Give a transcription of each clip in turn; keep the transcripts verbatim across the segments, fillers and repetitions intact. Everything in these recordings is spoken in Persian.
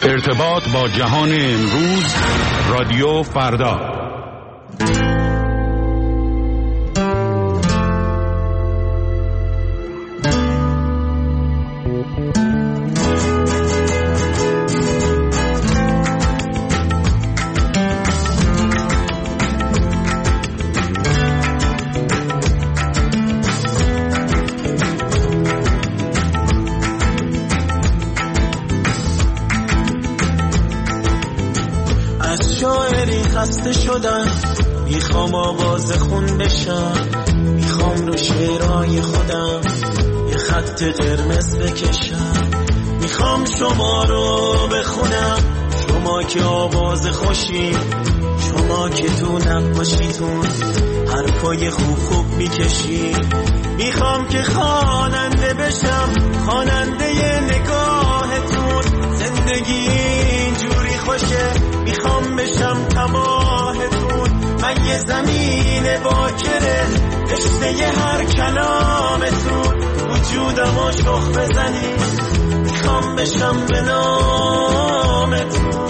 ارتباط با جهان امروز، رادیو فردا. خسته شدم، میخوام آواز خون بشم، میخوام رو شعرهای خودم یه خط قرمز بکشم، میخوام شما رو بخونم، شما که آواز خوشی، شما که تو نقاشیتون حرفای خوب خوب میکشی، میخوام که خواننده بشم، خواننده نگاهتون، زندگی اینجوری خوشه، میخوام بشم تباهتون، من یه زمین باکره رشته هر کلامتون، وجودمو شخ بزنی، میخوام بشم به نامتون.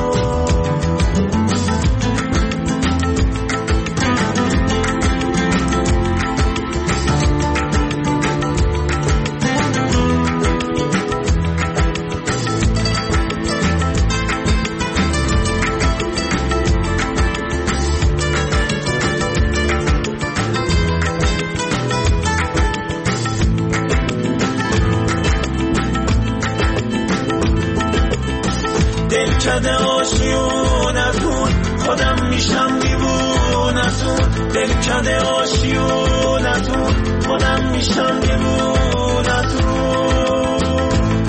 دلکده آشیونتون خودم میشم دیوونتون، دلکده آشیونتون خودم میشم دیوونتون،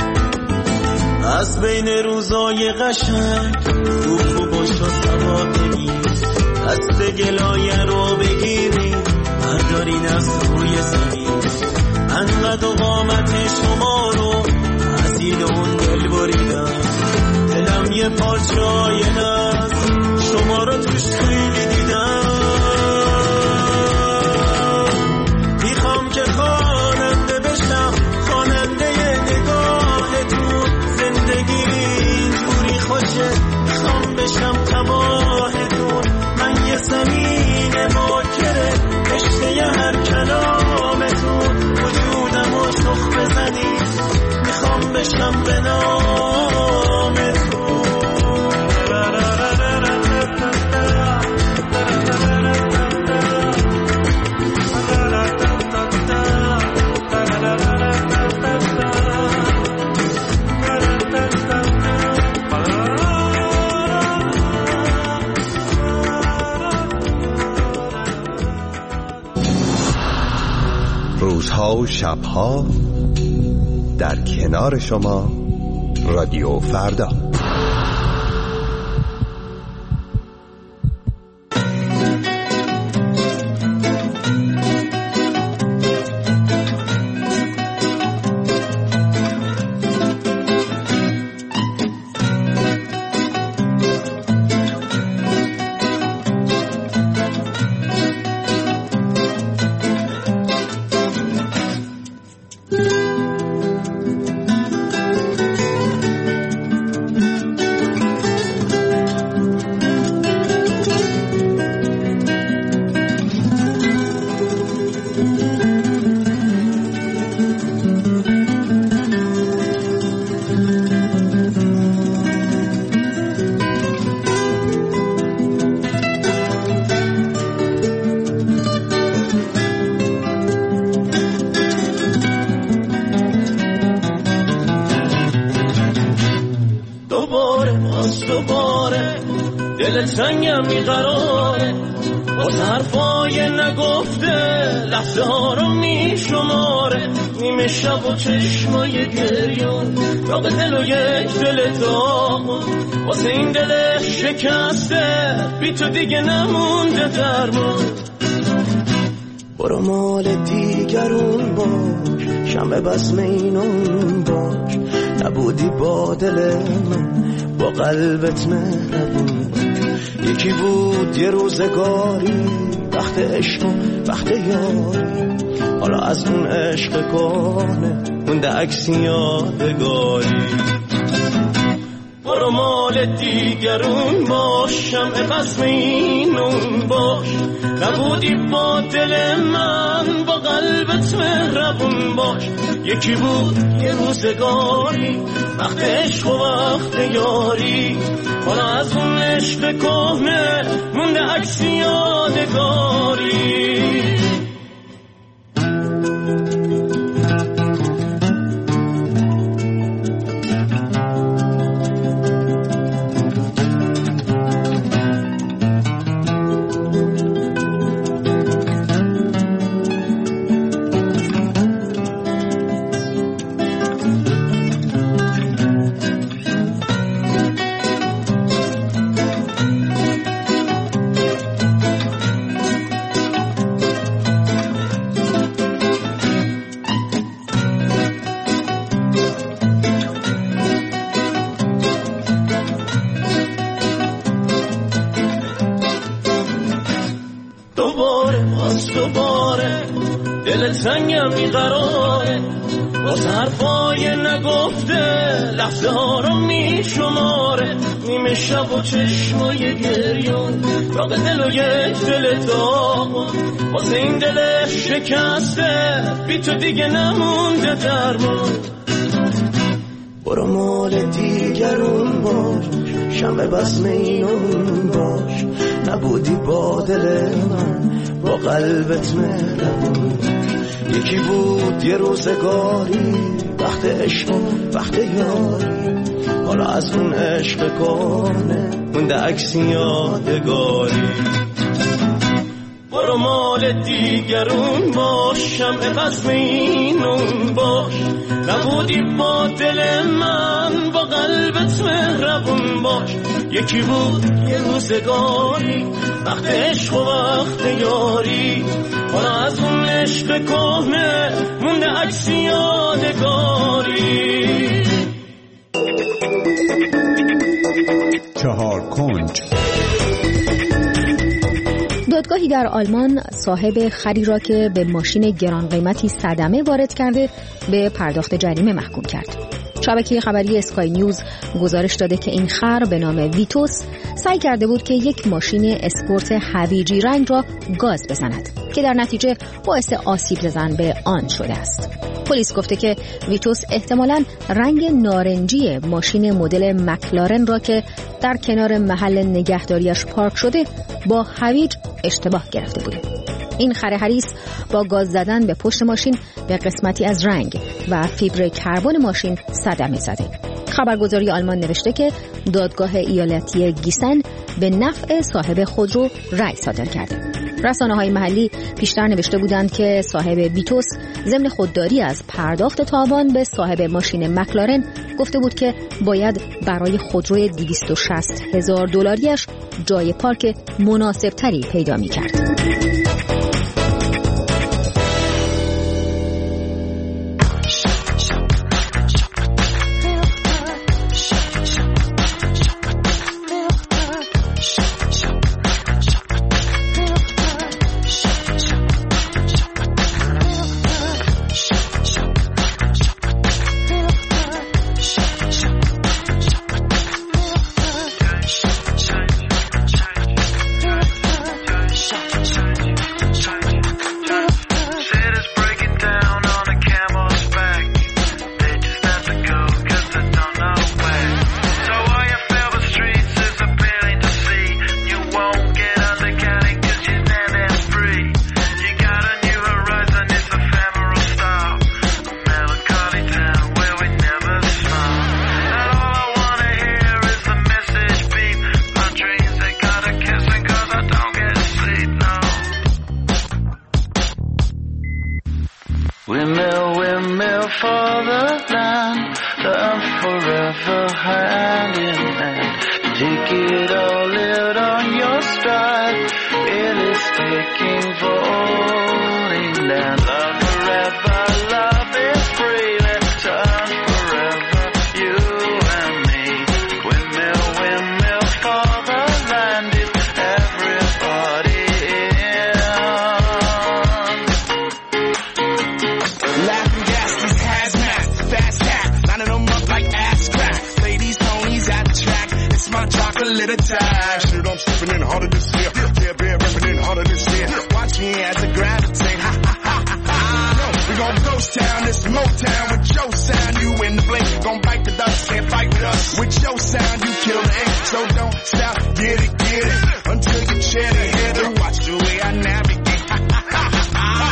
از بین روزای قشنگ خوب خوب باش و سواد بگیر، دست گلایه رو بگیری بردارین از روی زمین، انقدر و قامت شما رو از این اون دل بریدم، دلم یه پارچای ناز شما رو توش خیلی دیدم، میخوام که خواننده بشم، خواننده نگاهتون، زندگی اینجوری خوشه، میخوام بشم تباهتون، من یه زمین باکره رشته هر کلامتون، وجودمو شخ بزنی، میخوام بشم به نامتون. روزها و شبها در کنار شما، رادیو فردا. تنگم میقراره واسه حرفای نگفته، لحظه ها رو میشماره، نیمه شب و چشمای گریون را به دل و یک دل داغون، واسه این دل شکسته بی تو دیگه نمونده درمون، برو مال دیگرون باش، شمع بزم اینون باش، نبودی با دل من با قلبت مهربون، یکی بود یه روزگاری وقت عشق و وقت یاری، حالا از اون عشق کهنه مونده عکسی یادگاری، برو ما مال دیگرون باش، شمع بزم اینون باش. نبودی با دل من، با قلبت مهربون باش. یکی بود یه روزگاری، وقت عشق و وقت یاری. حالا از اون عشق کهنه مونده عکسی یادگاری. سنگم بیقراره واسه حرفای نگفته، لحظه ها رو می شماره. نیمه شب و چشمای گریون، راق دل و یک دل داغون. واسه این دل شکسته، بی تو دیگه نمونده درمون. برو مال دیگرون باش، شمع بزم اینون باش. نبودی با دل من، با قلبت مهربون. یکی بود یه روزگاری، وقت عشق و وقت یاری. حالا از اون عشق کنه مونده عکسی یادگاری. برو مال دیگرون باش، شمع بزم اینون باش. نبودی با دل من، با قلبت مهربون باش. یکی بود یه روزگاری، وقت عشق و وقت یاری. حالا از اون عشق کهنه مونده عکسی یادگاری. چهار کنج. دادگاهی در آلمان صاحب خری را که به ماشین گران قیمتی صدمه وارد کرده به پرداخت جریمه محکوم کرد. شبکه خبری اسکای نیوز گزارش داده که این خر به نام ویتوس سعی کرده بود که یک ماشین اسپورت هویجی رنگ را گاز بزند که در نتیجه باعث آسیب زدن به آن شده است. پلیس گفته که ویتوس احتمالاً رنگ نارنجی ماشین مدل مکلارن را که در کنار محل نگهداریش پارک شده با هویج اشتباه گرفته بوده. این خر حریص با گاز زدن به پشت ماشین به قسمتی از رنگ و فیبر کربن ماشین صدمه زده. خبرگزاری آلمان نوشته که دادگاه ایالتی گیسن به نفع صاحب خودرو رأی صادر کرده. رسانه‌های محلی پیشتر نوشته بودند که صاحب ویتوس ضمن خودداری از پرداخت تاوان به صاحب ماشین مکلارن گفته بود که باید برای خودروی دویست و شصت هزار دلاریش جای پارک مناسبتری پیدا می‌کرد. Windmill, windmill for the land, love forever hand in hand. Take it all out on your stride, really sticking, falling down. Love forever, love is free, let's turn forever, you and me. Windmill, windmill for the land, is everybody in? Laughing gas, these hazmats, fast cat, lining them up like ass crack. Ladies, homies at the track, it's couple at a time. Shit, I'm tripping in harder this year. Yeah, been rapping in harder this year. Watch me as I gravitate. Ha ha ha ha. We gon' ghost town, this Motown with your sound. You in the blink, gon' bite the dust, can't fight with us. With your sound, you kill the ink, so don't stop, get it, get it, until you chin it, hit it. Watch the way I navigate. Ha ha ha ha ha.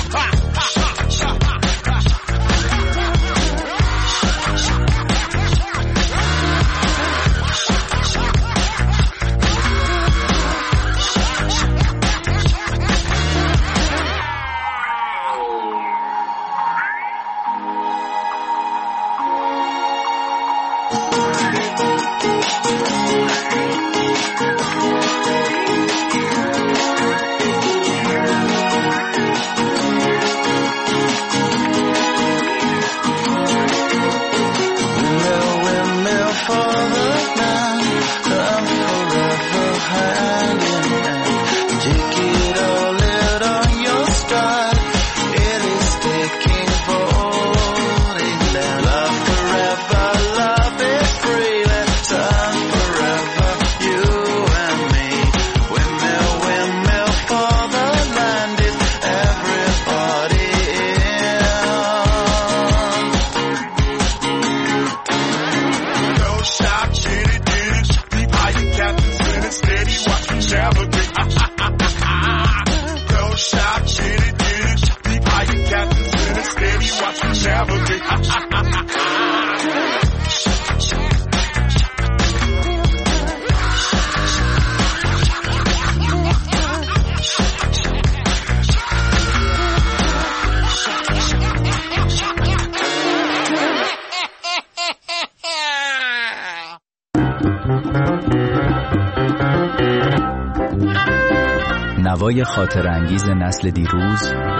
نوای خاطر انگیز نسل دیروز،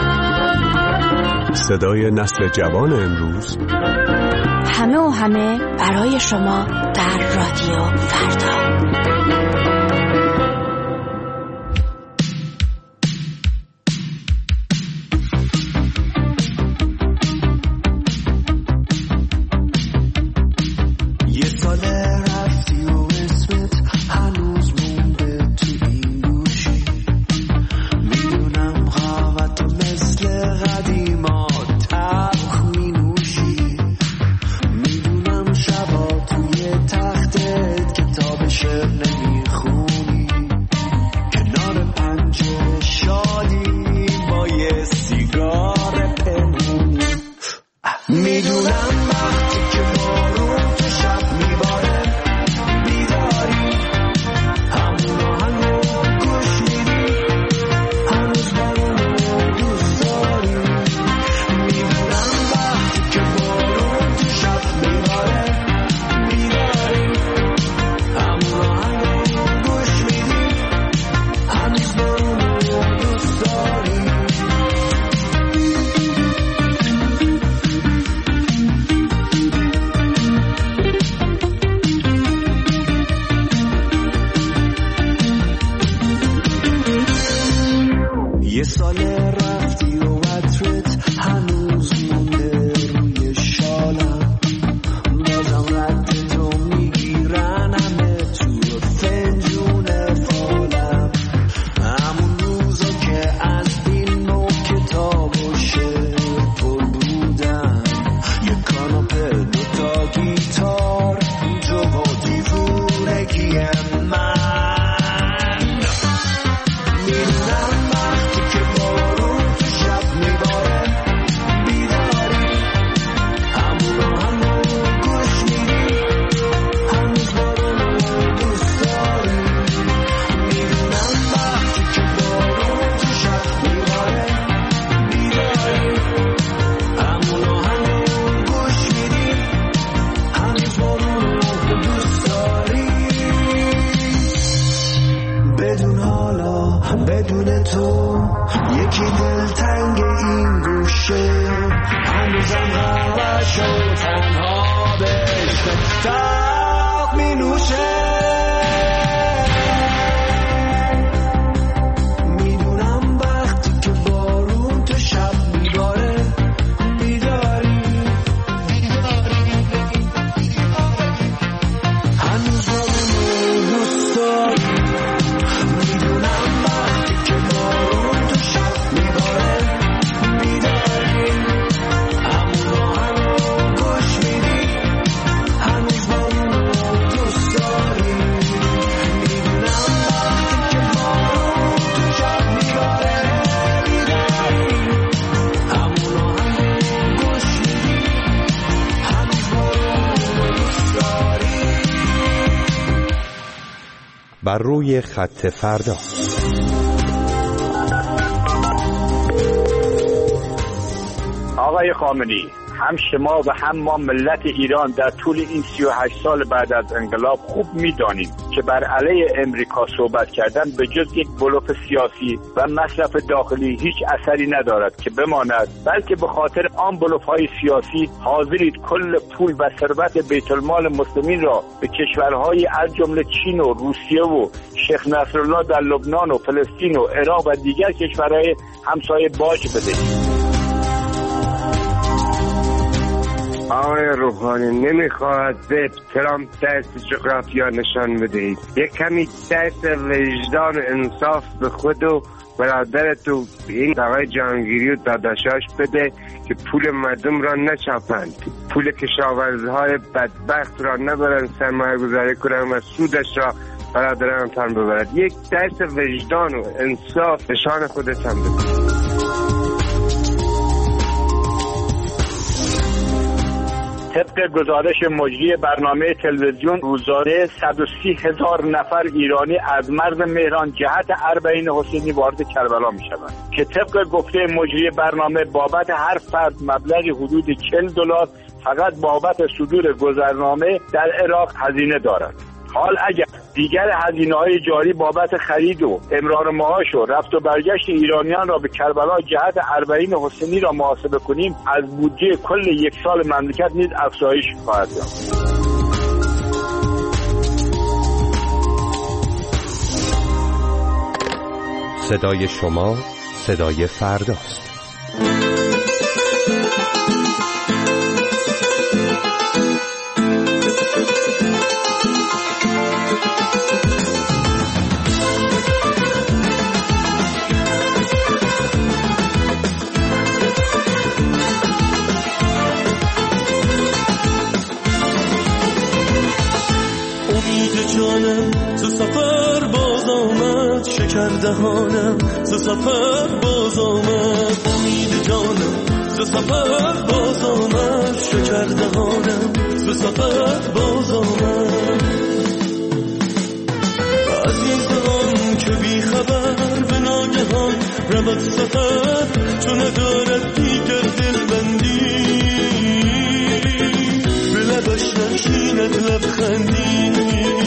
صدای نسل جوان امروز، همه و همه برای شما در رادیو فردا. بر روی خط فردا. آقای خامنه‌ای، هم شما و هم ما ملت ایران در طول این سی و هشت سال بعد از انقلاب خوب می‌دانیم که بر علیه امریکا صحبت کردن به جز یک بلوف سیاسی و مصرف داخلی هیچ اثری ندارد که بماند، بلکه به خاطر آن بلوف‌های سیاسی حاضرید کل پول و ثروت بیت المال مسلمین را به کشورهای از جمله چین و روسیه و شیخ نصرالله در لبنان و فلسطین و عراق و دیگر کشورهای همسایه باج بدهید. آقای روحانی نمیخواهد به ترامپ درس جغرافیا نشان بدهید. یک کمی درس وجدان و انصاف به خود و برادرت و این آقای جهانگیری و داداشاش بده که پول مردم را نچاپند، پول کشاورزهای بدبخت را نبرند سرمایه گذاری کنند و سودش را برادرانتان ببرد. یک درس وجدان و انصاف نشان خودتان بده. طبق گزارش مجری برنامه تلویزیون روزانه صد و سی هزار نفر ایرانی از مرز مهران جهت اربعین حسینی وارد کربلا می شوند که طبق گفته مجری برنامه بابت هر فرد مبلغی حدود چهل دلار فقط بابت صدور گذرنامه در عراق هزینه دارد. حال اگر دیگر هزینه‌های جاری بابت خرید و امرار معاش و رفت و برگشت ایرانیان را به کربلا جهت اربعین حسینی را محاسبه کنیم، از بودجه کل یک سال مملکت نیز افزایش خواهد یافت. صدای شما صدای فرداست. دهانم ز سفر باز آمد، امید جانم ز سفر باز آمد، شکر دهانم ز سفر باز آمد. از این زمان که بی خبر به ناگهان رود سفر، چون ندارد دیگر دلبندی، به لبش نشیند لبخندی.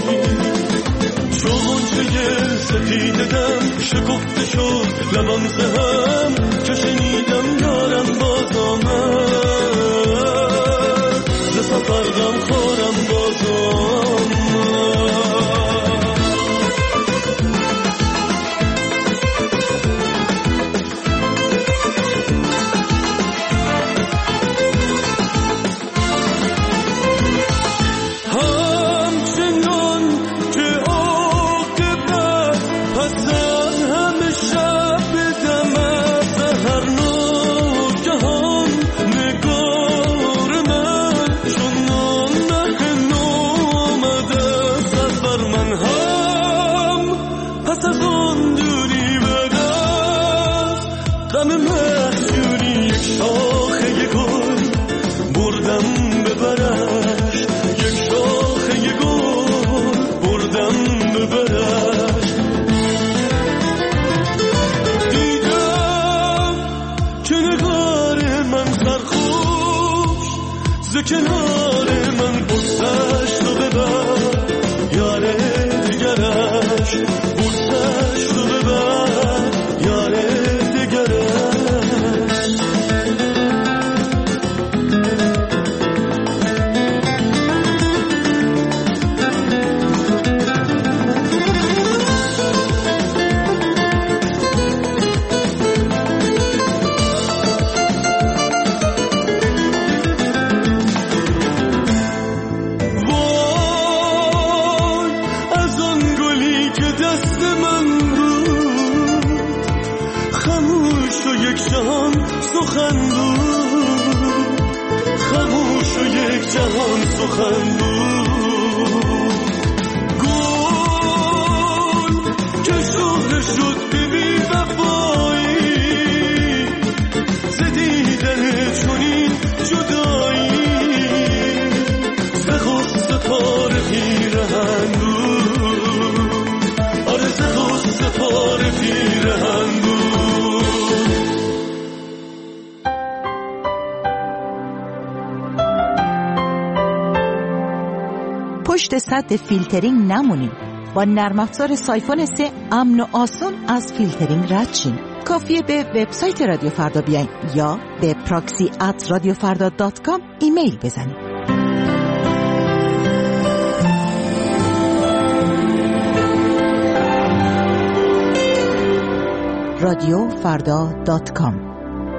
چون چه سفید دم شکفته شد لبم زهم، که شنیدم یارم باز آمد، ز سفر غم خورم باز آمد. کنار من بوسش تو ببر، یار دیگرش بوسش تو ببر، یار دیگرش. خاموش و یک جهان سخن بود، گل که شهر شد به بی وفایی، ز دیدن چنین جدایی، ز غصه پاره پیرهن بود. صد فیلترینگ نمونیم. با نرم افزار سایفون سه امن و آسون از فیلترینگ رد شین. کافیه به وبسایت رادیو فردا بیاین یا به پراکسی ات رادیو فردا دات کام ایمیل بزنید. رادیو فردا دات کام.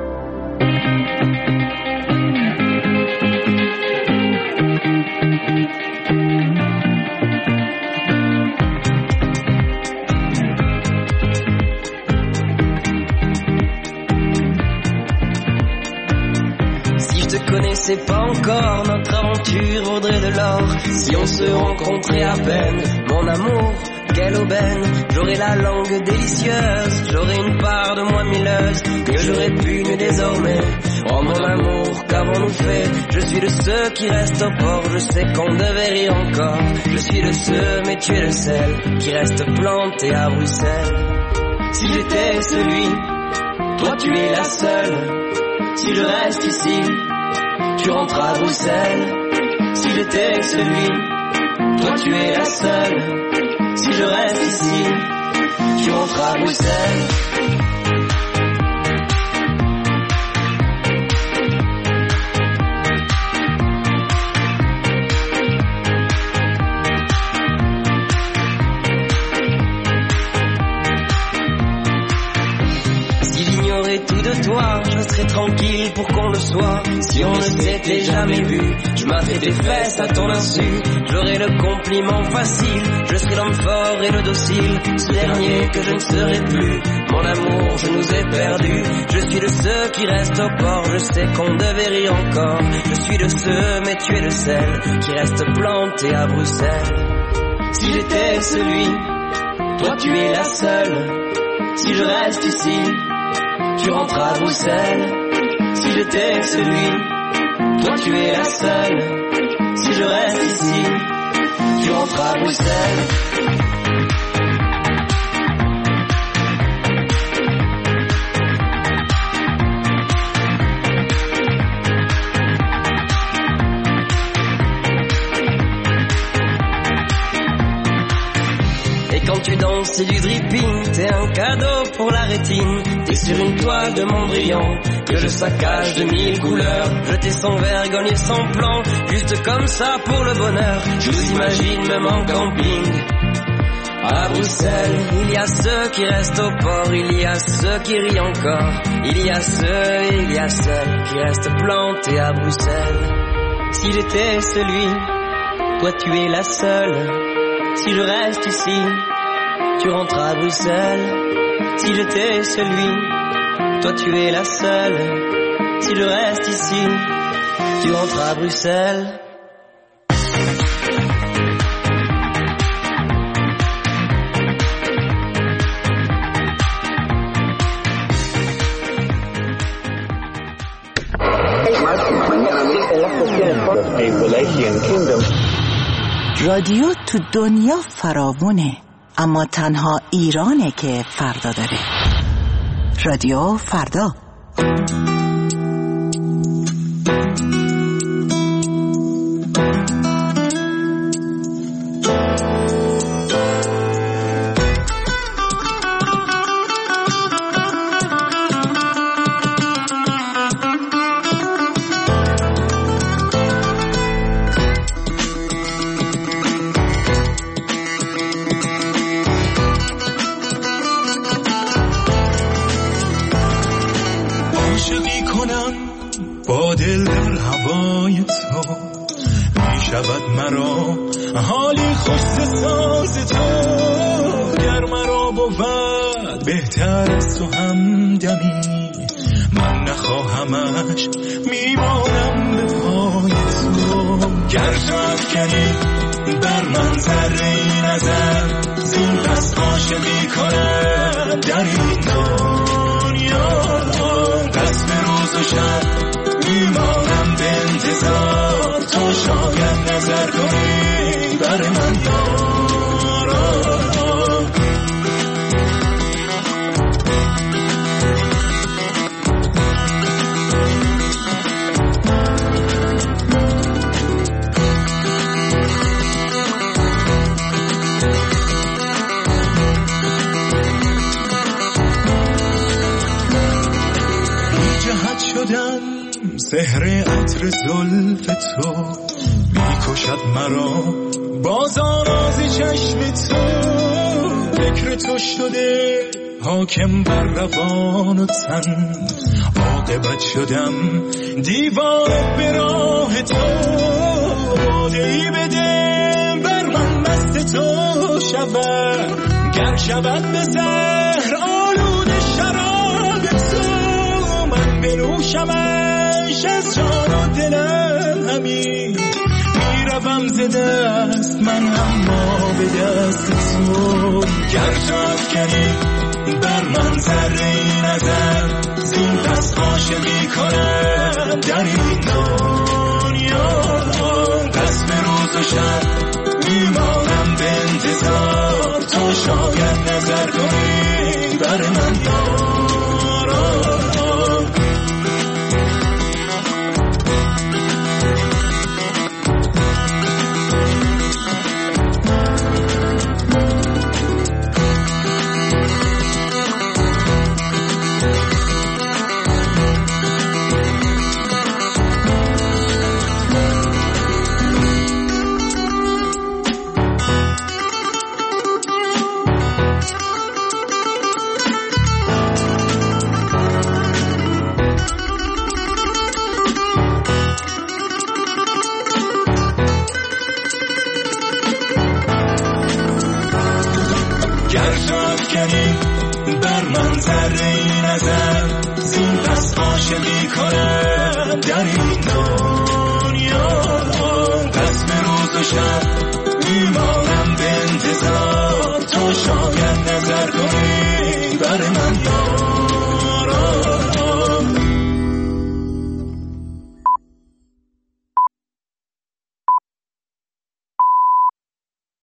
C'est pas encore, notre aventure vaudrait de l'or. Si on se rencontrait à peine, mon amour, quelle aubaine. J'aurais la langue délicieuse, j'aurais une part de moi milleuse que j'aurais pu nu désormais. Oh mon amour, qu'avons-nous fait? Je suis de ceux qui restent au port, je sais qu'on devait rire encore. Je suis de ceux, mais tu es le seul qui reste planté à Bruxelles. Si j'étais celui, toi tu es la seule. Si je reste ici, tu rentres à Bruxelles. Si j'étais celui, toi tu es la seule. Si je reste ici, tu rentres à Bruxelles. Tout de toi, je serais tranquille pour qu'on le soit. Si on ne s'était jamais vu, je m'attrais tes fesses à ton insu. J'aurais le compliment facile, je serais l'homme fort et le docile. Ce dernier que je ne serai plus, mon amour, je nous ai perdus. Je suis de ceux qui restent au port, je sais qu'on devait rire encore. Je suis de ceux, mais tu es le seul qui reste planté à Bruxelles. Si j'étais celui, toi tu es la seule. Si je reste ici, tu rentres à Bruxelles. Si j'étais celui, toi tu es la seule. Si je reste ici, tu rentres à Bruxelles. Quand tu danses, c'est du dripping, t'es un cadeau pour la rétine. T'es sur une toile de Mondrian que je saccage de mille couleurs. Jeter sans vergogne et sans plan, juste comme ça pour le bonheur. Je vous imagine même en camping à Bruxelles. Il y a ceux qui restent au port, il y a ceux qui rient encore. Il y a ceux, il y a ceux qui restent plantés à Bruxelles. Si j'étais celui, toi tu es la seule. Si je reste ici, tu rentres à Bruxelles. Si j'étais celui, toi tu es la seule. Si je reste ici, tu rentres à Bruxelles. رادیو تو دنیا فراوونه، اما تنها ایرانه که فردا داره. رادیو فردا. با دل در هوای تو می شود مرا حالی خوش ساز تو. گر مرا بود بهتر از تو همدمی، من نخواهمش میمانم به پای تو. گر تو افکنی بر من ذره نظر، زین پس عاشقی کنم در این دنیا. دست به روز و شب میمانم به انتظار، تو شاید نظر کنی بر من یارا. سحر عطر زلف تو میکشد مرا، باز آراز چشم تو. فکر تو شده حاکم بر روان و تن، عاقبت شدم دیوانه به راه تو. باده ای بده بر من مست تو شود، گر شود به زهر آلود شراب تو. من بنوشمش از جان و دلم همین، میروم ز دست من اما به دست تو. گر تو افکنی بر من ذره نظر، زین پس عاشقی کنم در این دنیا. پس به روز و شب میمانم به انتظار، تو شاید نظر کنی بر من یارا. بر من ذره نظر، زین پس عاشقی کنم در این دنیا. پس به روز و شب